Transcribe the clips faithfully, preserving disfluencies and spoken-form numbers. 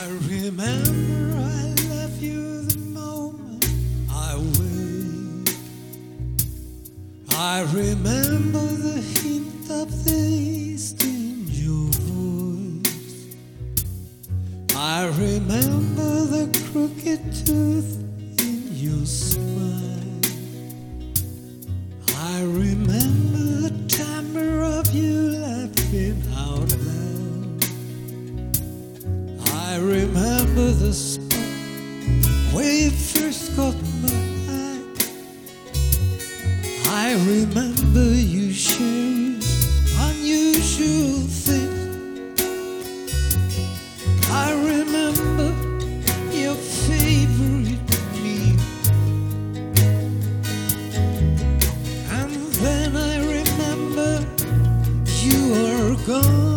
I remember I love you the moment I wake. I remember the hint of the east in your voice. I remember the crooked tooth in your smile. I remember the timbre of you laughing out loud. I remember the spot where you first caught my eye. I remember you sharing unusual things. I remember your favorite meal. And then I remember you are gone.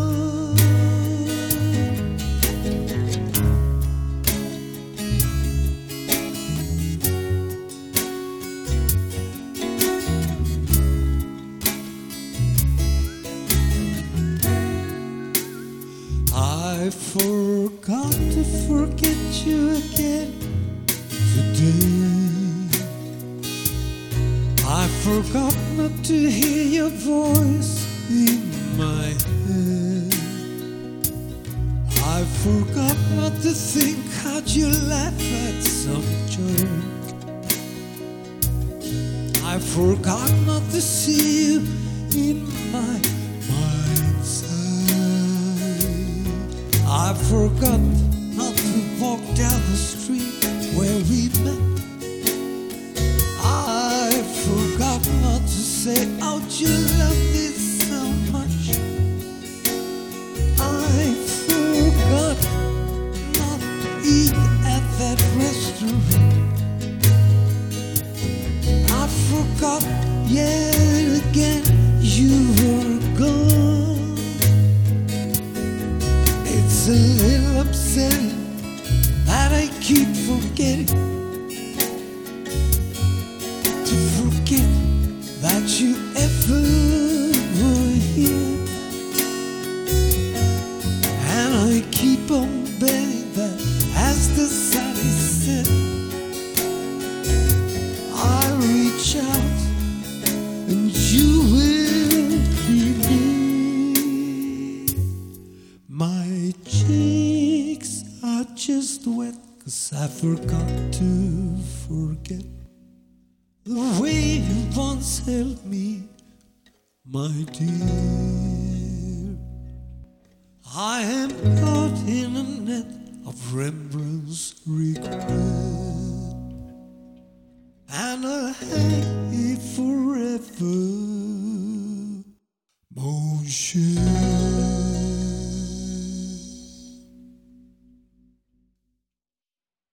I forgot to forget you again today. I forgot not to hear your voice in my head. I forgot not to think how'd you laugh at some joke. I forgot not to see you in my mind's eye. I forgot not to walk down the street where we met. I forgot not to say, how'd you love this so much? I forgot not to eat at that restaurant. I forgot yet again you were gone. It's a little upsetting that I keep forgetting to forget that you ever were here. And I keep on betting that as the sun is set, I'll reach out and you will be near. My cheeks are just wet 'cause I forgot to forget the way you once held me, my dear. I am caught in a net of Rembrandt's regret, and I'll hang here forever, mon cher.